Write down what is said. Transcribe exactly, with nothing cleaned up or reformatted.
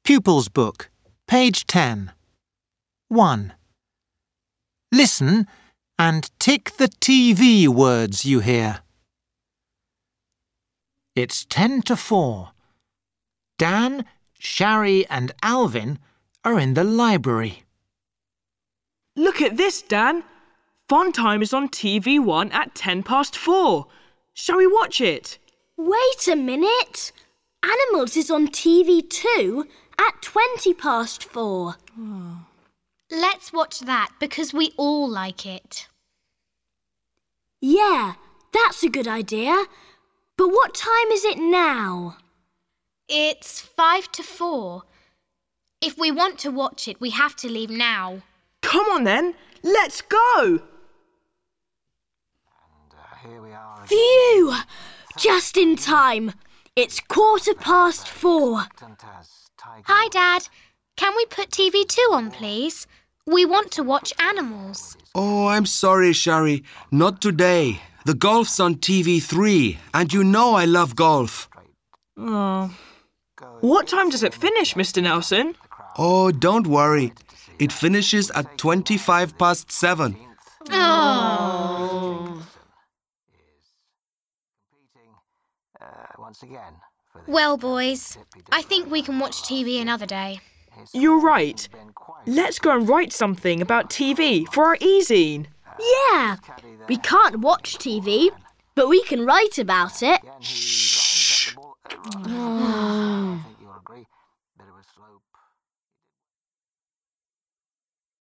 Pupils Book, page ten. one. Listen and tick the T V words you hear. It's ten to four. Dan, Shari and Alvin are in the library. Look at this, Dan. Fun Time is on T V one at ten past four. Shall we watch it? Wait a minute. Animals is on T V two at twenty past four. Oh. Let's watch that because we all like it. Yeah, that's a good idea. But what time is it now? It's five to four. If we want to watch it, we have to leave now. Come on then, let's go! And uh, here we are again. Phew! Just in time. It's quarter past four. Hi, Dad. Can we put T V two on, please? We want to watch animals. Oh, I'm sorry, Shari. Not today. The golf's on T V three, and you know I love golf. Oh. What time does it finish, Mister Nelson? Oh, don't worry. It finishes at twenty-five past seven. Oh. Well, boys, I think we can watch T V another day. You're right. Let's go and write something about T V for our e-zine. Yeah, we can't watch T V, but we can write about it. Shh.